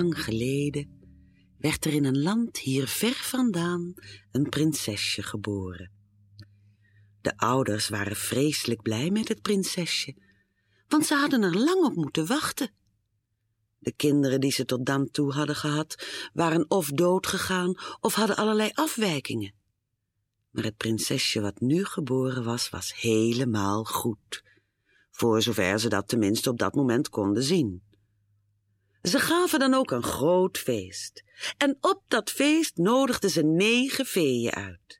lang geleden werd er in een land hier ver vandaan een prinsesje geboren. De ouders waren vreselijk blij met het prinsesje, want ze hadden er lang op moeten wachten. De kinderen die ze tot dan toe hadden gehad, waren of dood gegaan of hadden allerlei afwijkingen. Maar het prinsesje wat nu geboren was, was helemaal goed, voor zover ze dat tenminste op dat moment konden zien. Ze gaven dan ook een groot feest, en op dat feest nodigden ze 9 feeën uit.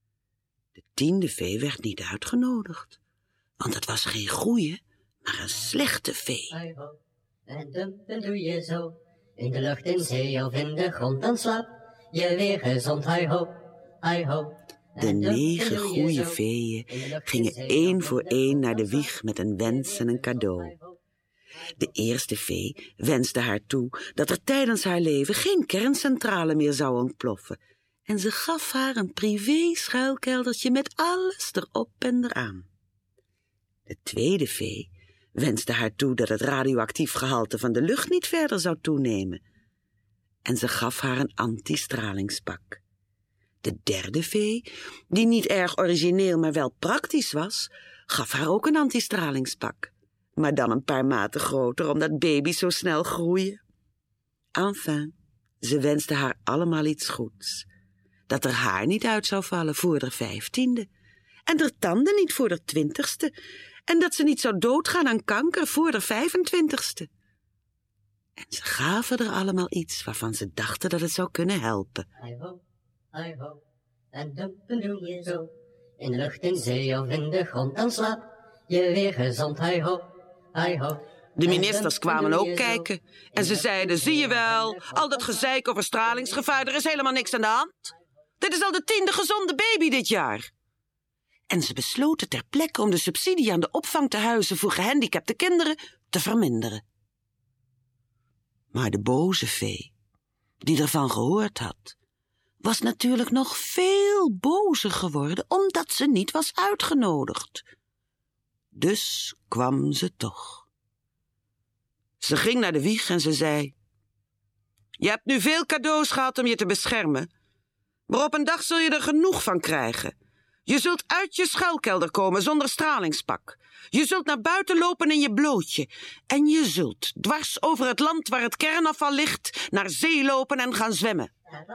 De 10e fee werd niet uitgenodigd, want het was geen goeie, maar een slechte fee. En dumpen doe je zo, in de lucht, in zee of in de grond, dan slaap je weer gezond, hi ho, hi ho. De 9 goeie feeën gingen 1 voor 1 naar de wieg met een wens en een cadeau. De eerste fee wenste haar toe dat er tijdens haar leven geen kerncentrale meer zou ontploffen, en ze gaf haar een privé-schuilkeldertje met alles erop en eraan. De tweede fee wenste haar toe dat het radioactief gehalte van de lucht niet verder zou toenemen, en ze gaf haar een antistralingspak. De derde fee, die niet erg origineel maar wel praktisch was, gaf haar ook een antistralingspak, maar dan een paar maten groter, omdat baby's zo snel groeien. Enfin, ze wenste haar allemaal iets goeds. Dat er haar niet uit zou vallen voor de 15e, en de tanden niet voor de 20e, en dat ze niet zou doodgaan aan kanker voor de 25e. En ze gaven er allemaal iets waarvan ze dachten dat het zou kunnen helpen. Hi ho, en dumpen doe je zo, in de lucht, in zee of in de grond, dan slaap je weer gezond, hi ho, hi ho. De ministers kwamen ook kijken en ze zeiden, zie je wel, al dat gezeik over stralingsgevaar, er is helemaal niks aan de hand. Dit is al de 10e gezonde baby dit jaar. En ze besloten ter plekke om de subsidie aan de opvangtehuizen voor gehandicapte kinderen te verminderen. Maar de boze fee, die ervan gehoord had, was natuurlijk nog veel bozer geworden, omdat ze niet was uitgenodigd. Dus kwam ze toch. Ze ging naar de wieg en ze zei, je hebt nu veel cadeaus gehad om je te beschermen, maar op een dag zul je er genoeg van krijgen. Je zult uit je schuilkelder komen zonder stralingspak. Je zult naar buiten lopen in je blootje. En je zult dwars over het land waar het kernafval ligt naar zee lopen en gaan zwemmen.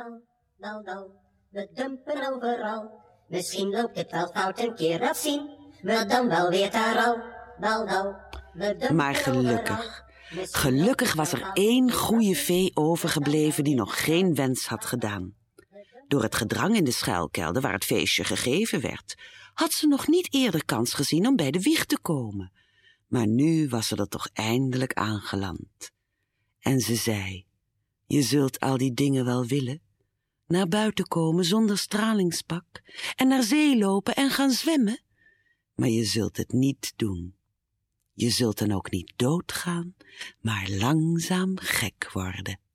We dumpen overal. Misschien loopt het wel fout een keer, dat zien we dan wel weer daar al. Maar gelukkig was er 1 goeie fee overgebleven die nog geen wens had gedaan. Door het gedrang in de schuilkelder waar het feestje gegeven werd, had ze nog niet eerder kans gezien om bij de wieg te komen. Maar nu was ze er toch eindelijk aangeland. En ze zei, je zult al die dingen wel willen. Naar buiten komen zonder stralingspak en naar zee lopen en gaan zwemmen. Maar je zult het niet doen. Je zult dan ook niet doodgaan, maar langzaam gek worden.